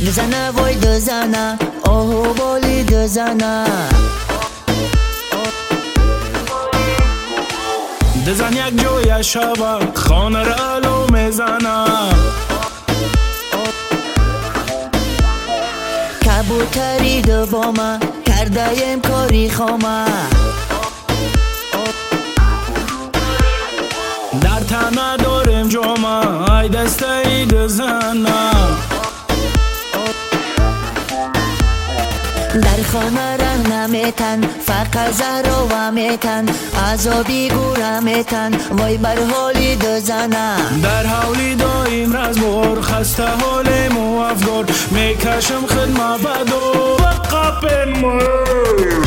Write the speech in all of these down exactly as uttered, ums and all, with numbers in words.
دزنه وای دزنه آهو بالی دزنه دزن یک جوی شبا خانه را الو میزنه کبوتری دو بامه کرده یم کاری خامه در تنه داریم جامه ای دسته ای دزنه در خانه ره نمیتن فقط زهرا میتن عذابی گوره میتن وای بر حالی دزنه در حولی دایم رزبور خسته حال مو افگار میکشم خدمه بدو و قپن مور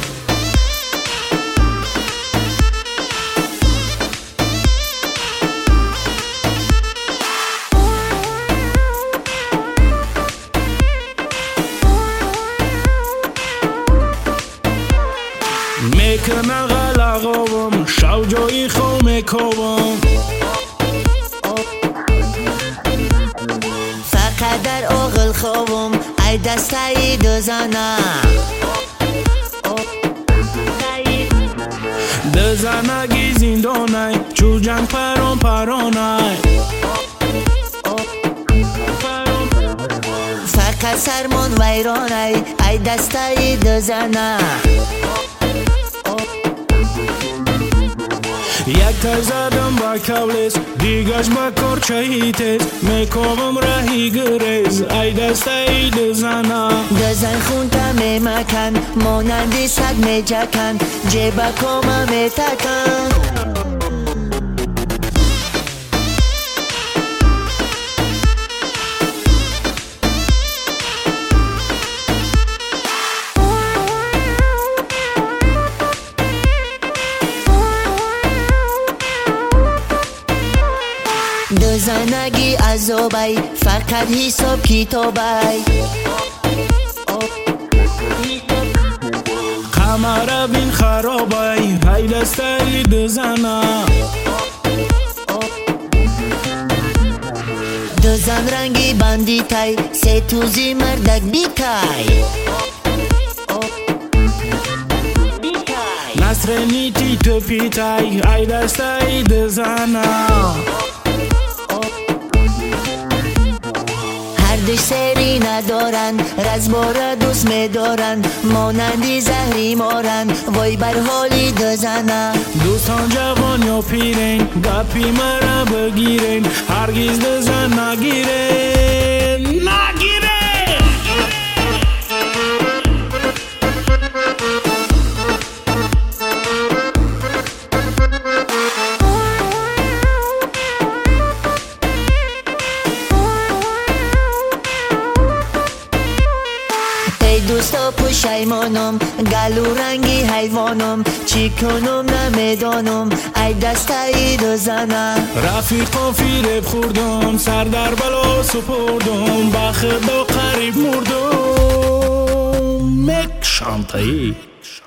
میکنه غلقابم شو جایی خو میکوبم فقط در آغل خوابم ای دسته ای دزنه دزنگی زندانه چو جنگ پران پرانه فقط سرمان ویرانه ای دسته ای دزنه یک تای زدم با کولیس دیگش با کرچهی تیز میکوبم رهی گریز ای دسته ای دزنه دزن خونتا میمکن مانندی سگ میجکن جیبه کامه میتکن دزنگی عذابی فقط حساب کتابی قمر بین خرابی ای دسته ای دزنه دزن رنگی بندی تای سه توزی مردک بی تای نصر نیتی تو پیتای ای دسته ای دزنه هردش سری ندارن رزباره دوست میدارن مانندی زهری مارن وای بر حالی دزنه دوستان جوان یا پیرین گپی مرا بگیرین هرگز دزن نگیرین نگیرین دوستا پشیمانم گلو رنگی حیوانم چی کنم نمیدانم ای دسته ای دزنه رفیقا فیرب خوردم سر در بلا سپردم بخدا قریب مردم مک شانتایی